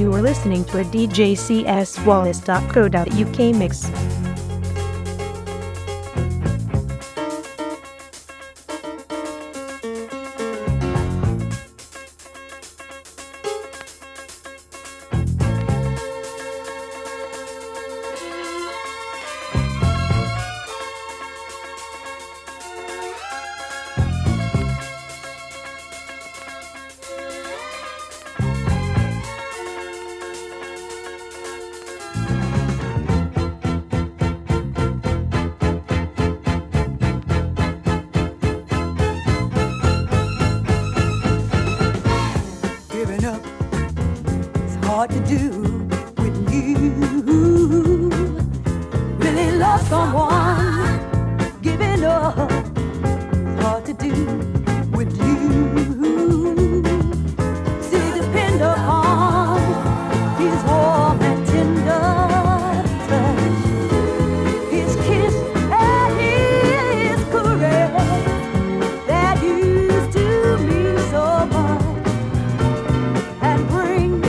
You are listening to a djcswallace.co.uk mix. Hard to do when you really love someone. Giving up, hard to do with you. Still depend upon his warm and tender touch, his kiss and his caress that used to mean so much and bring me.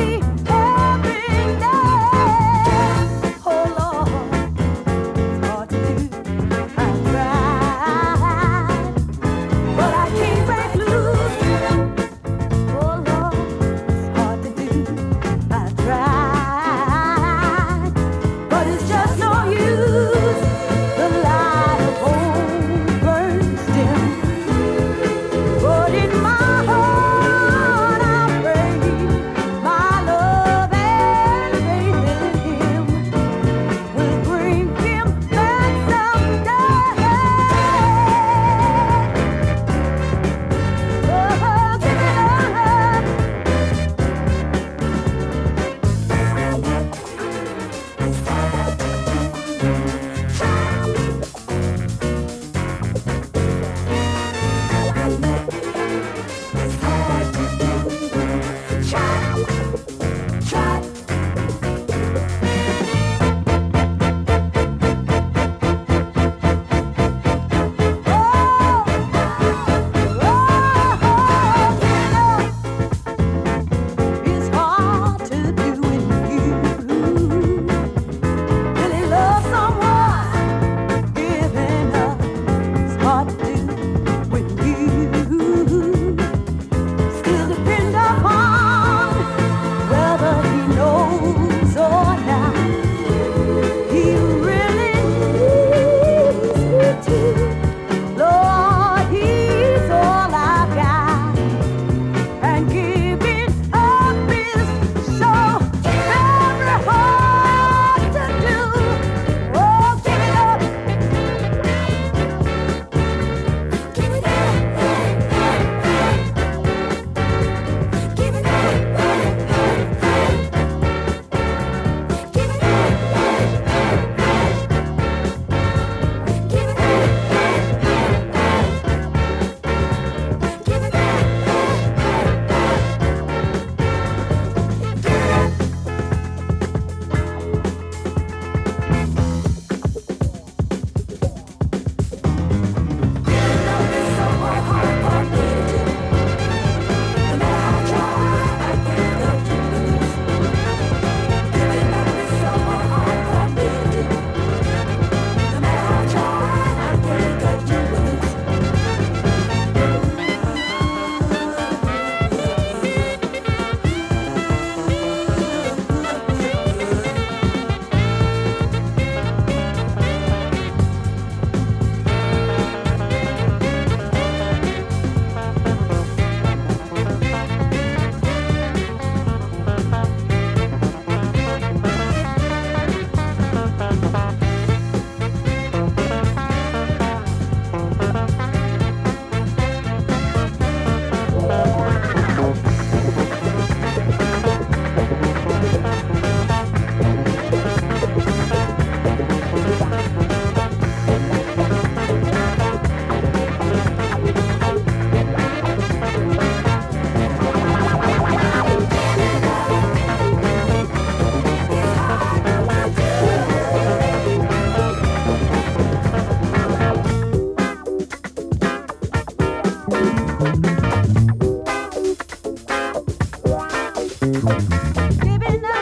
Giving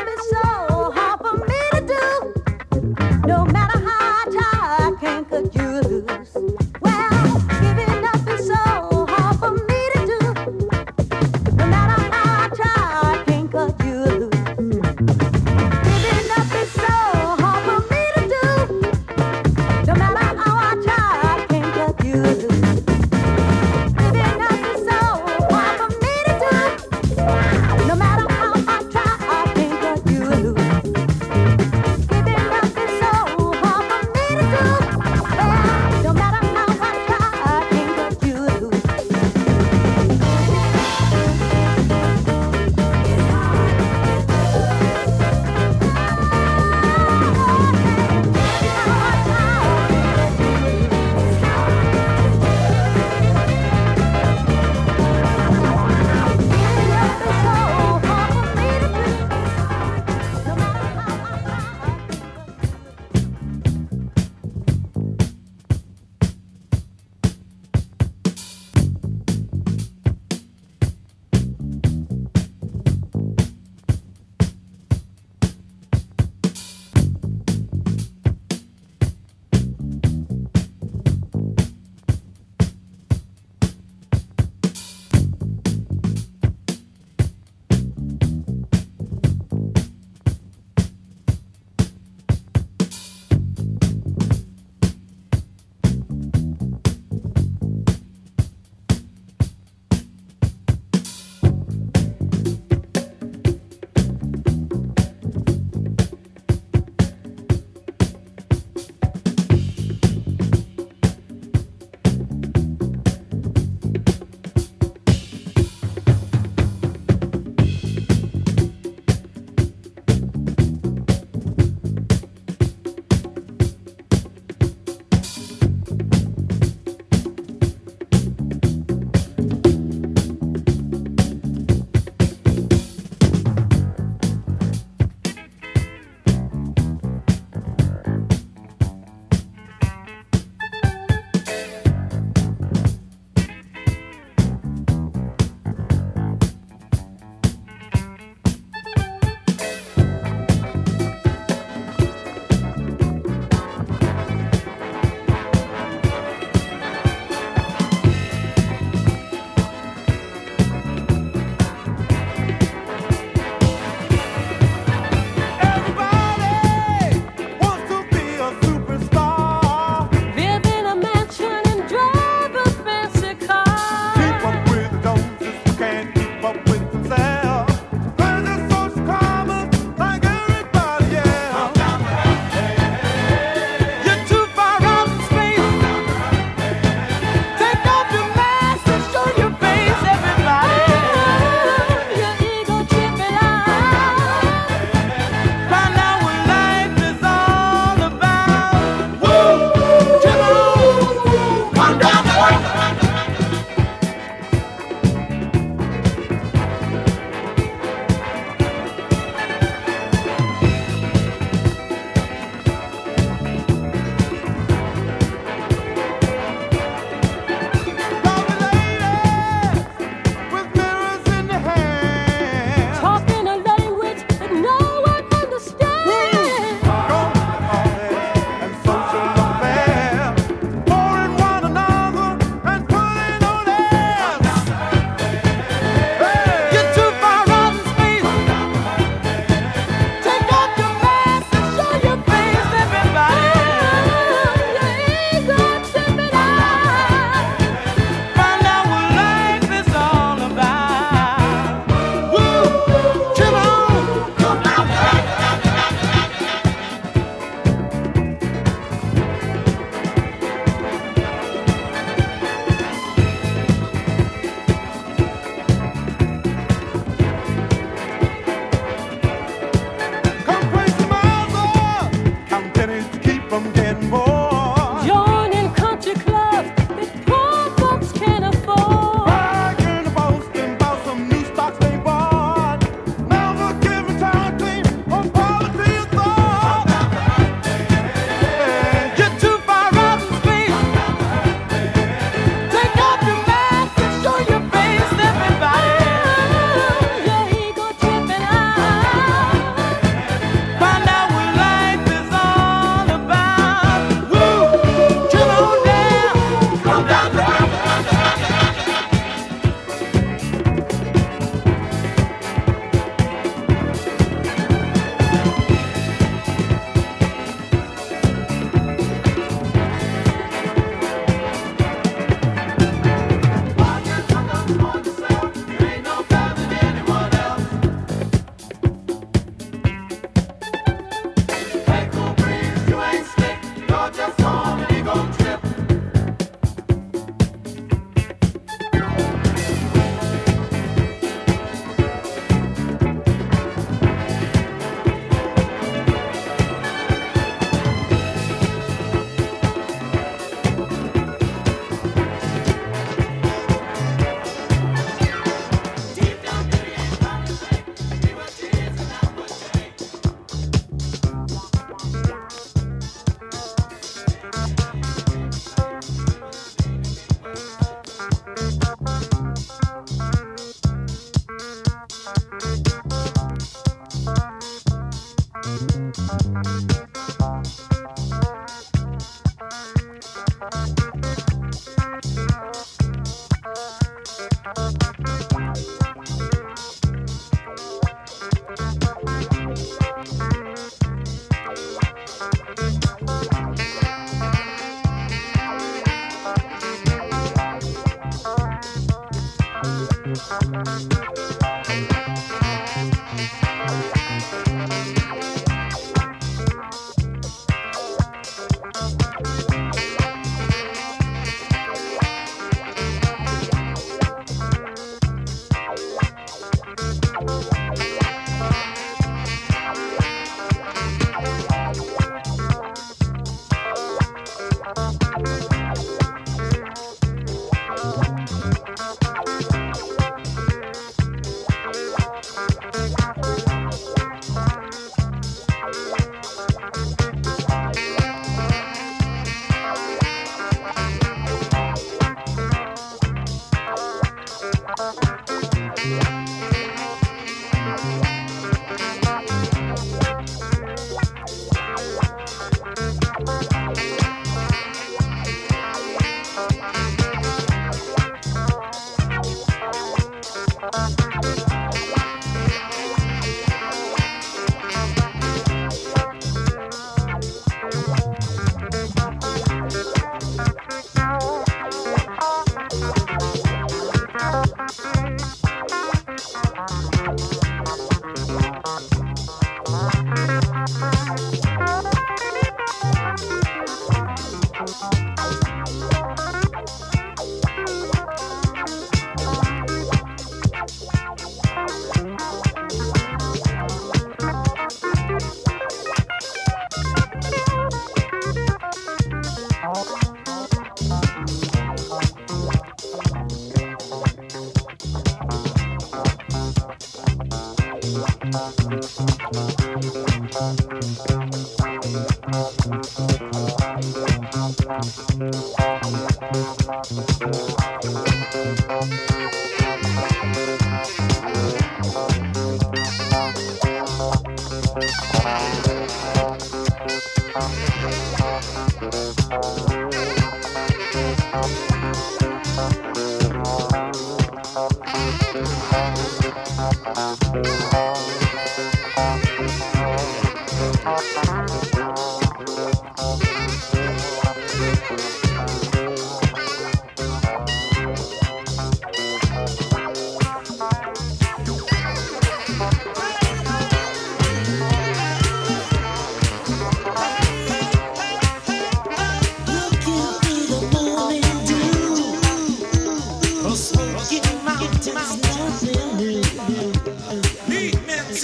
Smoking mountains, nothing new.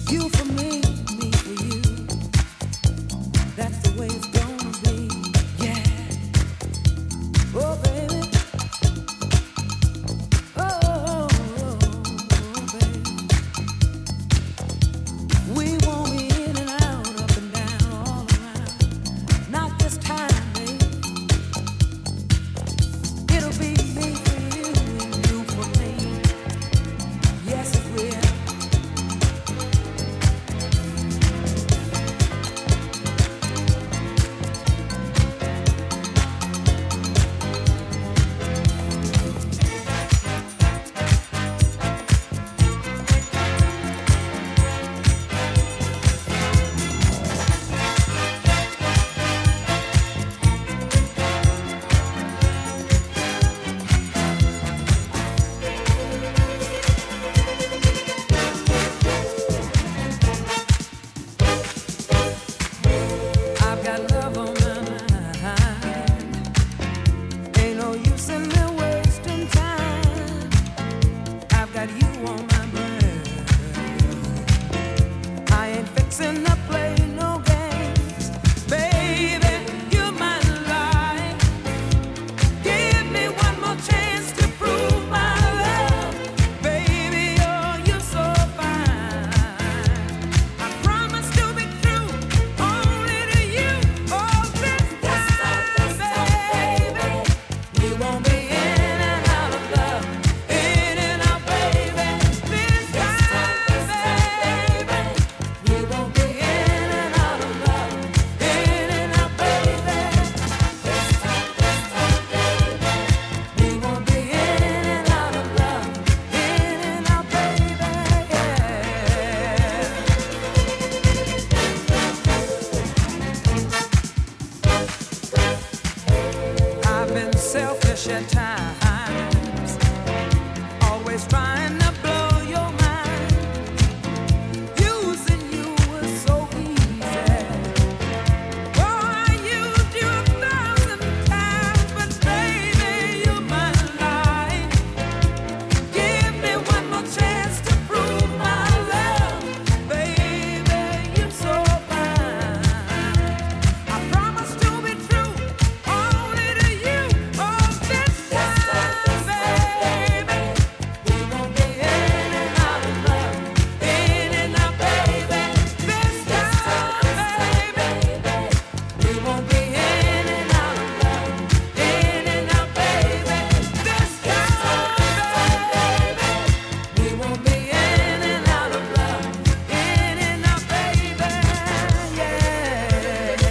You for me for you. That's the way it's gonna be. Yeah. Oh, baby. Oh, baby. We won't be in and out, up and down, all around. Not this time, baby. It'll be me for you and you for me. Yes, it will. I've got love on my mind. Ain't no use in me wasting time. I've got you on my brain. I ain't fixing to play no games. Baby, you're my life. Give me one more chance to prove my love. Baby, oh, you're so fine. I promise to be true, only to you. Oh, this time, baby, we won't be in and out of love, in and out, baby. This time, baby, we won't be in and out of love, in and out, baby. This time, baby, we won't be in and out of love, in and out, baby. I've been selfish at times, always trying to blow your mind. Using you was so easy. Oh, I used you 1,000 times, but baby, you're my life. Give me one more chance to prove my love. Baby, you're so fine. I promise to be true, only to you. Oh, this time, baby, we won't be in and out of love, in and out, baby. This time, baby, we won't be in and out of love, in and out, baby. This time, baby, we won't be in and out of love, in and out, baby. Yeah.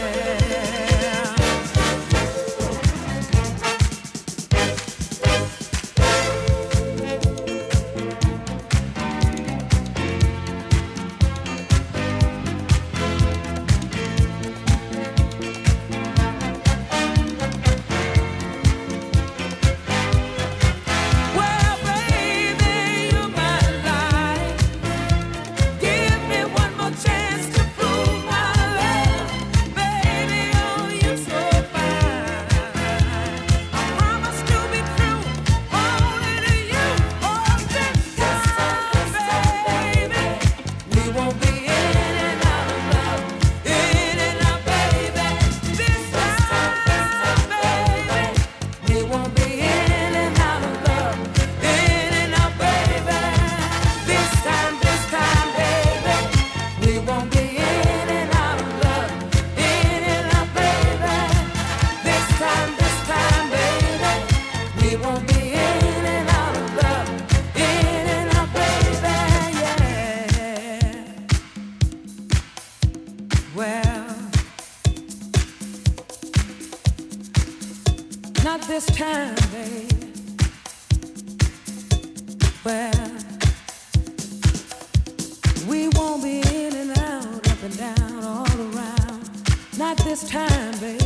Well, baby, you're my life. Give me one more chance to prove my love. Baby, oh, you're so fine. I promise to be true, only to you. Oh, this time, baby, we won't be in and out of love, in and out, baby. This time, baby, we won't be in and out of love, in and out, baby. This time, baby, we won't be in and out of love, in and out, baby. This time, baby, we won't be in and out of love, in and out, baby. Yeah. Well, not this time, baby. Well, we won't be in and out, up and down, all around. Not this time, baby.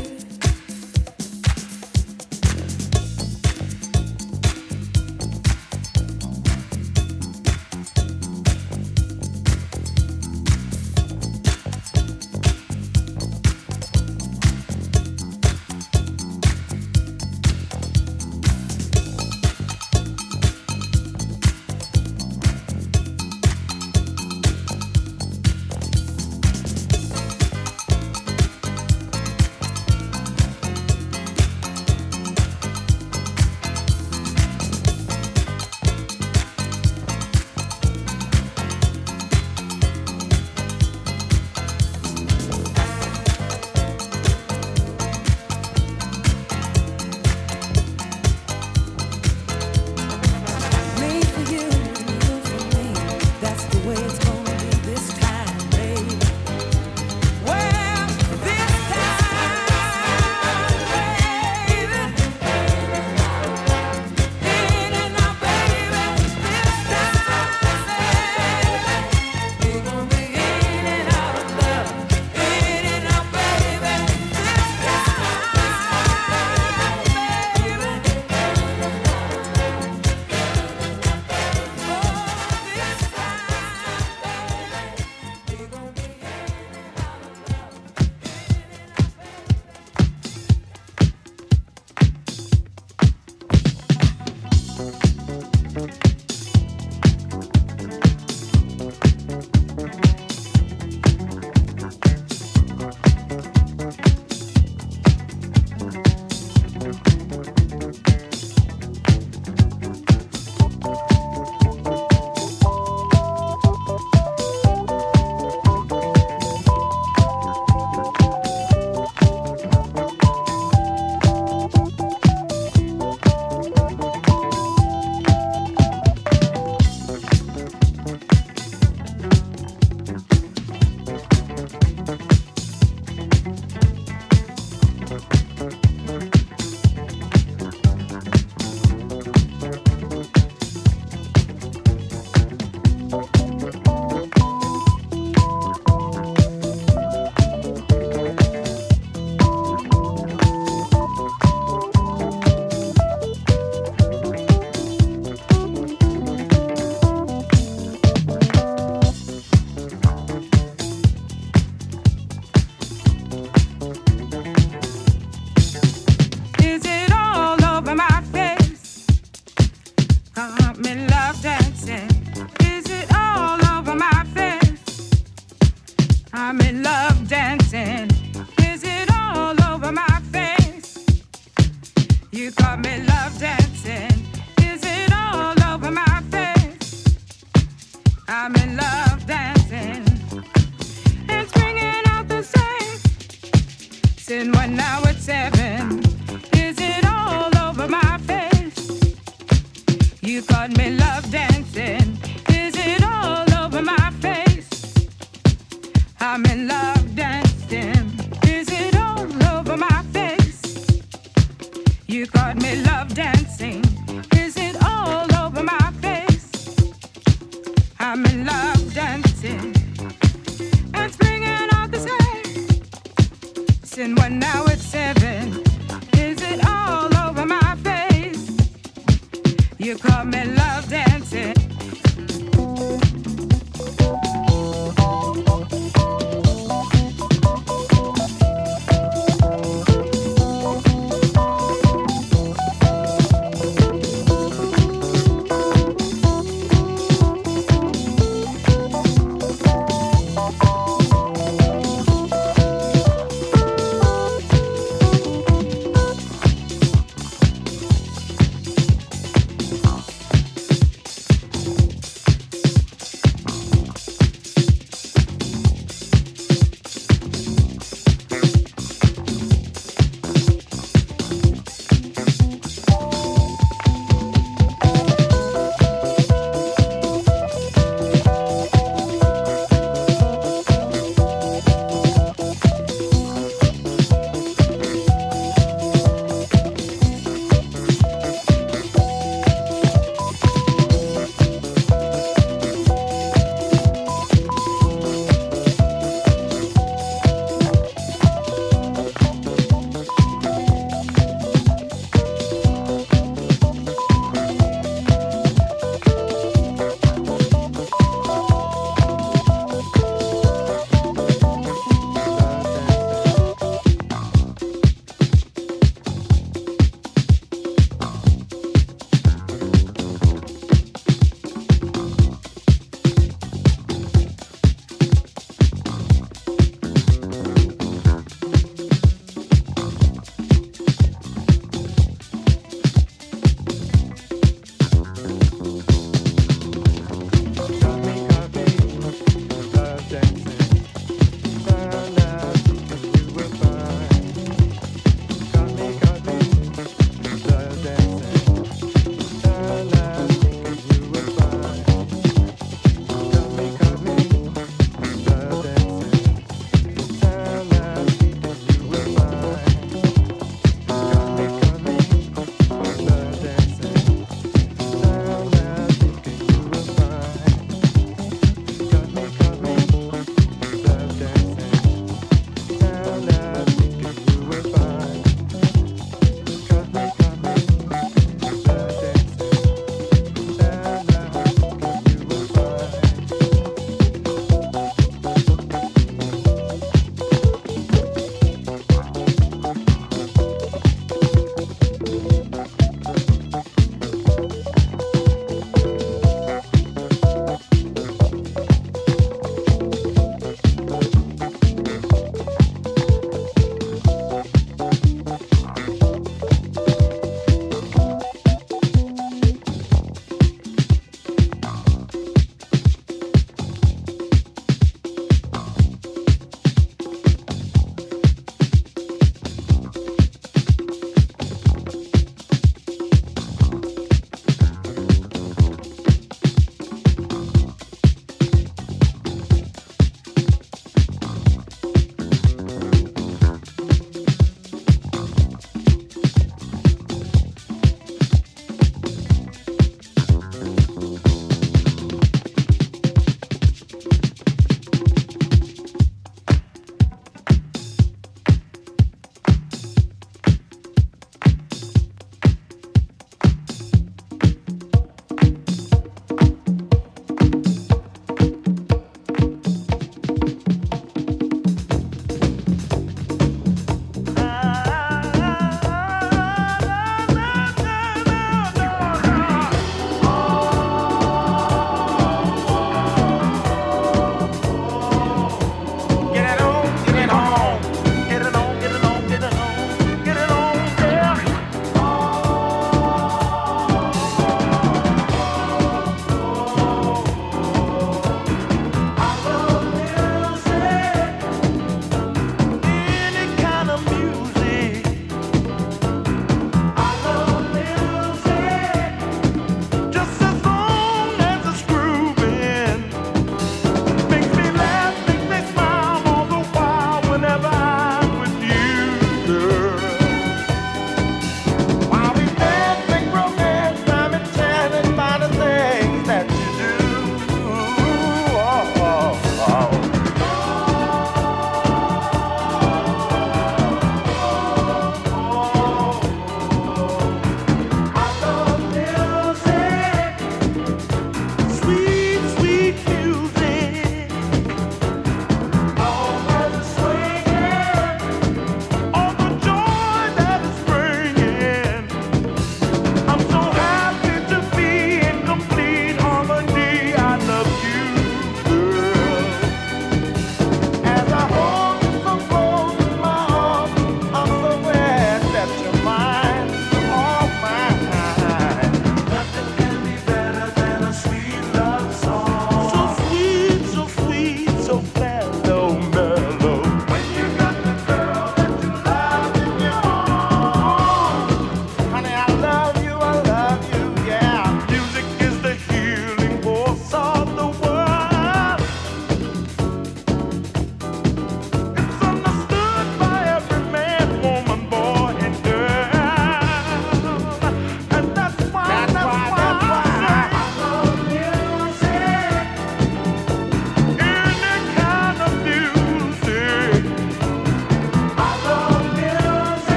I'm in love dancing and swinging out the same. Sin one now at 7. Is it all over my face? You caught me love dancing. Is it all over my face? I'm in love dancing. Is it all over my face? You caught me love dancing. Is it all over my face? I'm in love dancing and swinging out the same. Sin one now at 7. Is it all over my face? You call me love dancing.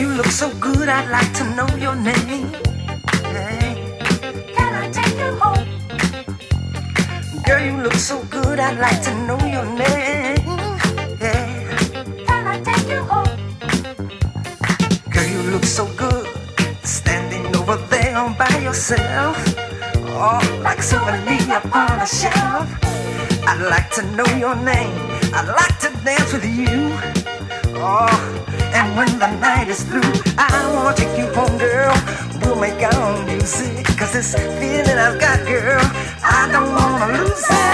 you look so good, I'd like to know your name. Hey. Can I take you home? Girl, you look so good, I'd like to know your name. Yeah. Can I take you home? Girl, you look so good, standing over there all by yourself. Oh, like a souvenir upon a shelf. I'd like to know your name, I'd like to dance with you. Oh, and when the night is through, I wanna take you home, girl. We'll make our own music, 'cause this feeling I've got, girl, I don't wanna lose it.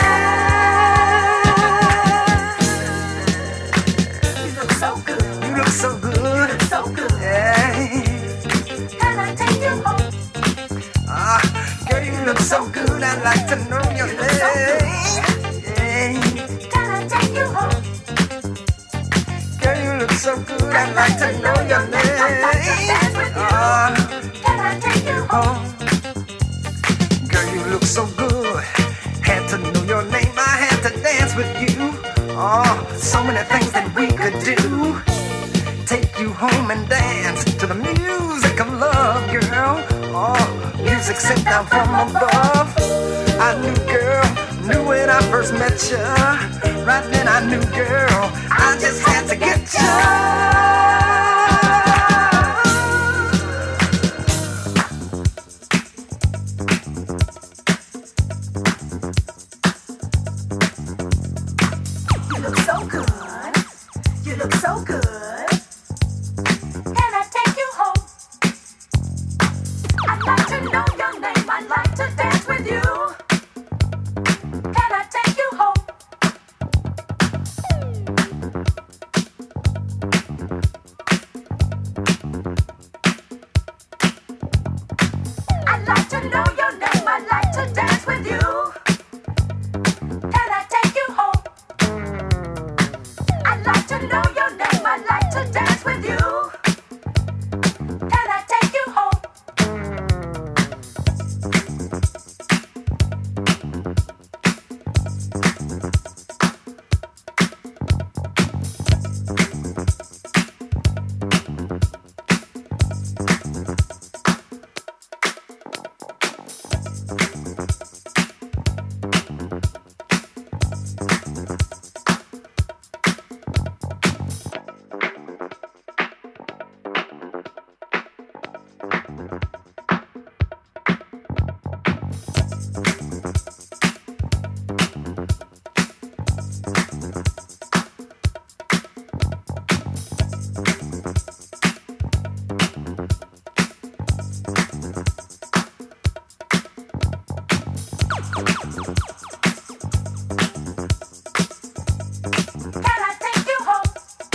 You look so good. You look so good. You look so good. Yeah. Can I take you home? Girl, you look so good, I'd like to know your name. Yeah. Can I take you home? Girl, you look so good, I'd like to know your name. Can I take you home? Girl, you look so good, had to know your name, I had to dance with you. Oh, so many things that we could do. Take you home and dance to the music of love, girl. Oh, music sent down from above. I knew, girl, knew when I first met you. Right then I knew, girl, I just had to get you. You look so good. You look so good. Can I take you home? I'd like to know your name. I'd like to dance with you. Can I take you home? I'd like to know your name. I'd like to dance with you. Can I take you home? I'd like to know your name. I'd like to dance with you. Can I take you home? Can I take you home?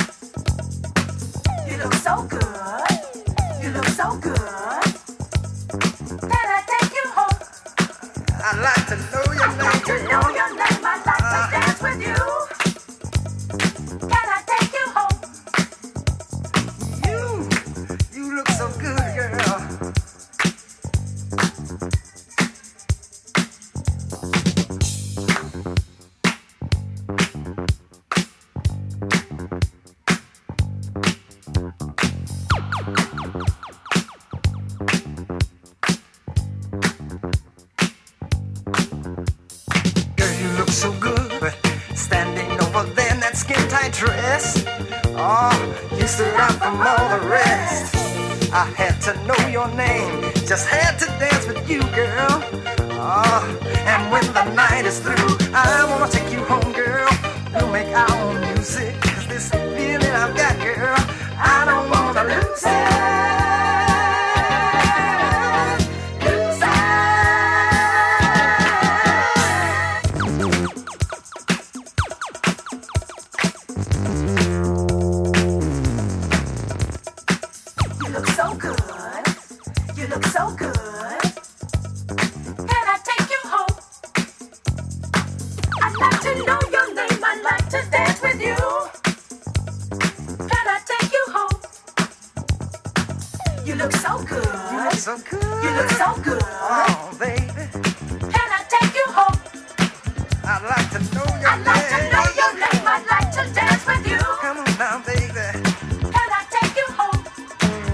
You look so good. You look so good. Can I take you home? I'd like to know your name. I'd like to know your name. I'd like to dance with you. Can I take you home? You look so good, girl. So good, standing over there in that skin-tight dress. Oh, you stood out from all the rest. I had to know your name, just had to dance with you, girl. Oh, and when the night is through, I wanna take you home, girl. We'll make our own music, 'cause this feeling I've got, girl, I don't wanna lose it. You look so good. You look so good. You look so good. Oh, baby. Can I take you home? I'd like to know your name. I'd like to know your name. I'd like to dance with you. Come on now, baby. Can I take you home?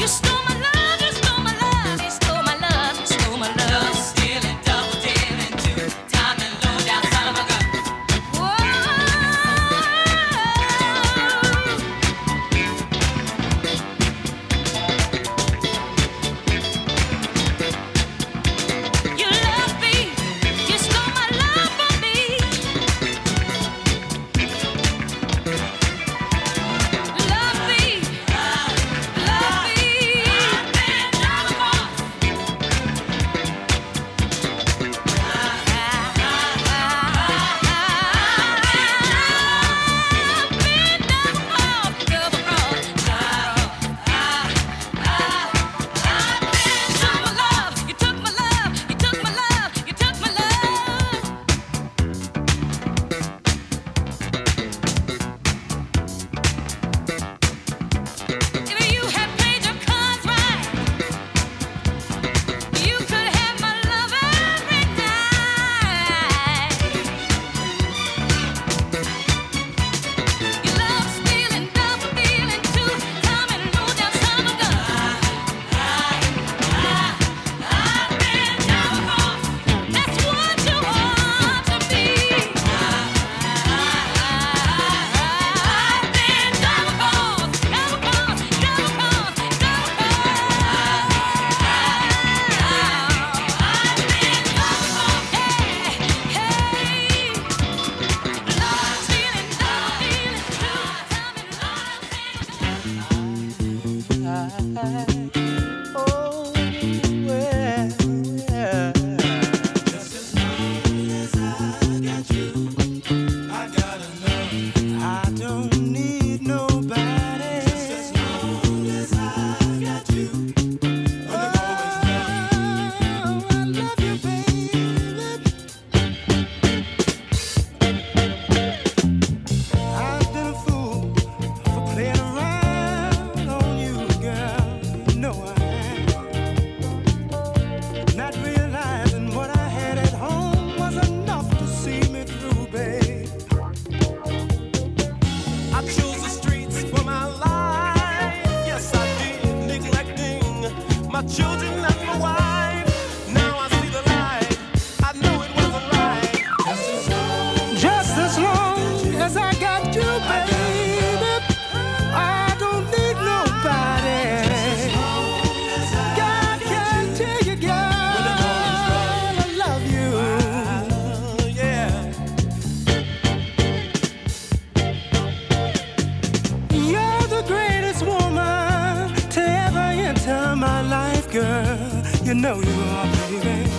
You know you are, baby.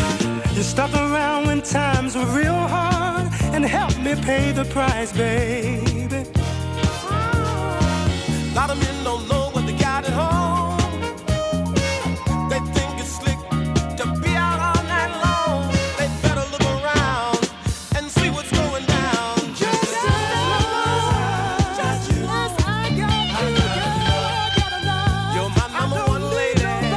You stuck around when times were real hard and helped me pay the price, baby. A lot of men don't know what they got at home. They think it's slick to be out all night long. They better look around and see what's going down. Just as I got you, girl, gotta know. You're my number one lady.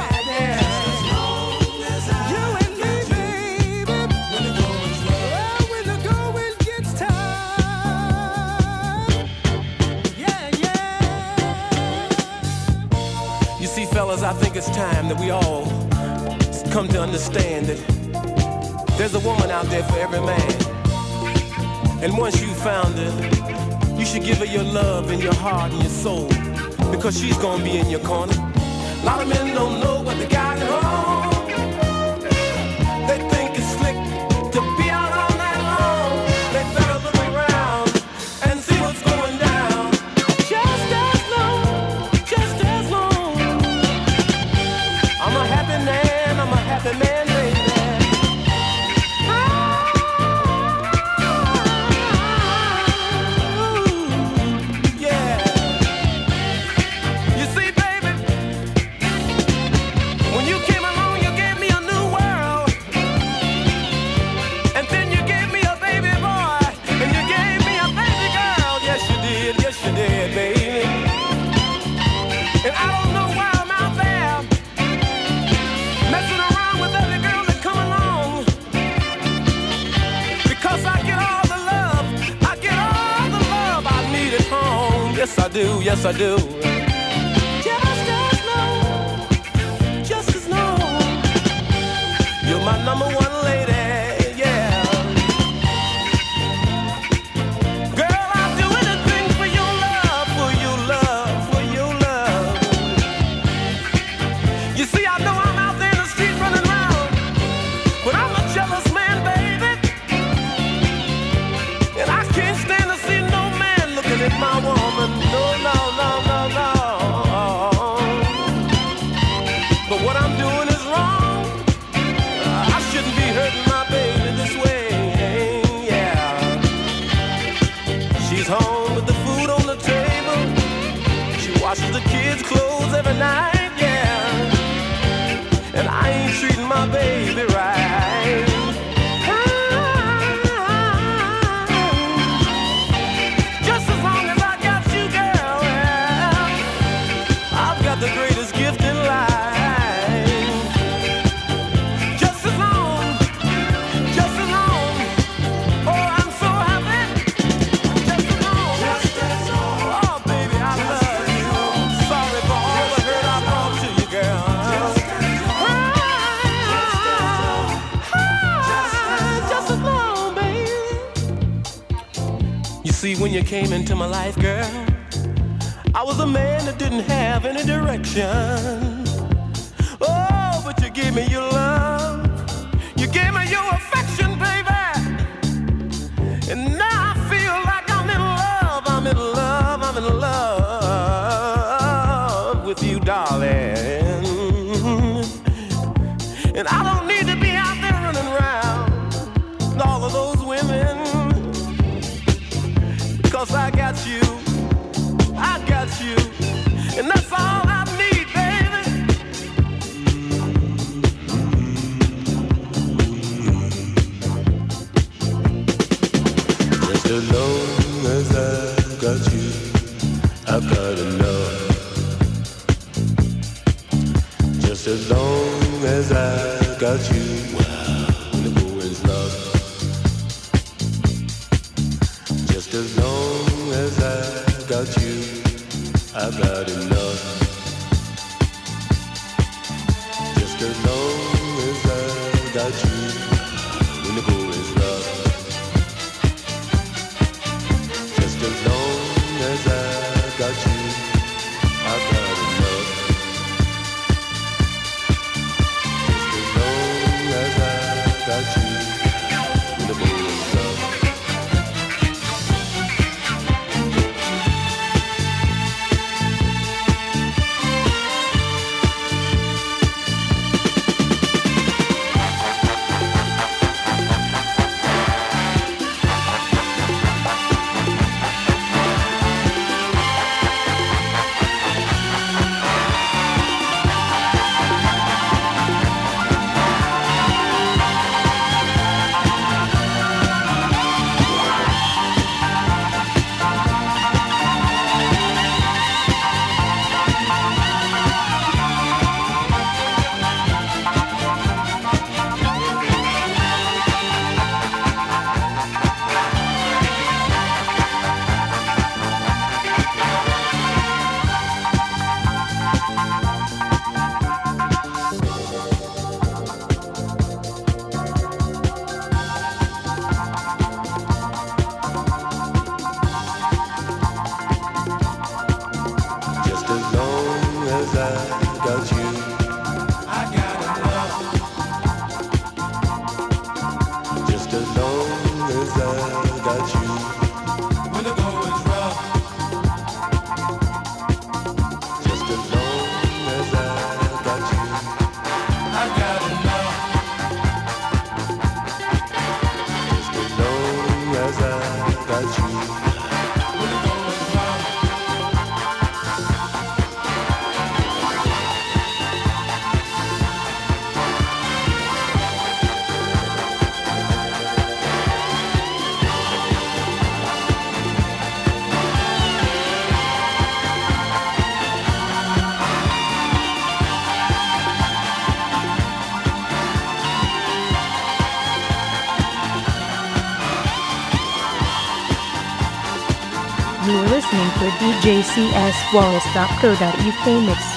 Fellas, I think it's time that we all come to understand that there's a woman out there for every man. And once you found her, you should give her your love and your heart and your soul, because she's gonna be in your corner. A lot of men don't know what they got at home. They think it's slick to be out all night long. They better look around and see what's going down. Just as long. I'm a happy man, baby. Yeah. You see, baby, when you came along, you gave me a new world. And then you gave me a baby boy. And you gave me a baby girl. Yes, you did, baby. And I don't know why I'm out there messing around with every girl that come along, because I get all the love I need at home. Yes I do, yes I do. Just as long But what I'm doing is wrong. I shouldn't be hurting my baby this way. Yeah. She's home with the food on the table. She washes the kids' clothes every night. Yeah. And I ain't treating my baby right. Just as long as I got you, girl, well, I've got the greatest gift in life. Just as long, oh, I'm so happy. Just as long, oh, baby, I love you. Sorry for all the hurt I brought to you, girl. Just as long, baby. You see, when you came into my life, girl, I was a man that didn't have any direction. Oh, but you gave me your love. You gave me your affection, baby. And now I feel like I'm in love. I'm in love. I'm in love with you, darling. And I don't need to be out there running around with all of those women. Because I got you. I got you. And that's all I need, baby. Just as long as I got you, I've got enough. Just as long as I got you, the boy's love. Just as long as I got you, I've got enough. Just as long as I got you, when the boy's love. Just as long as I got you, I've got enough. Just as long as I got you, when the boy's love. You're listening to DJCSWallace.co.uk mix.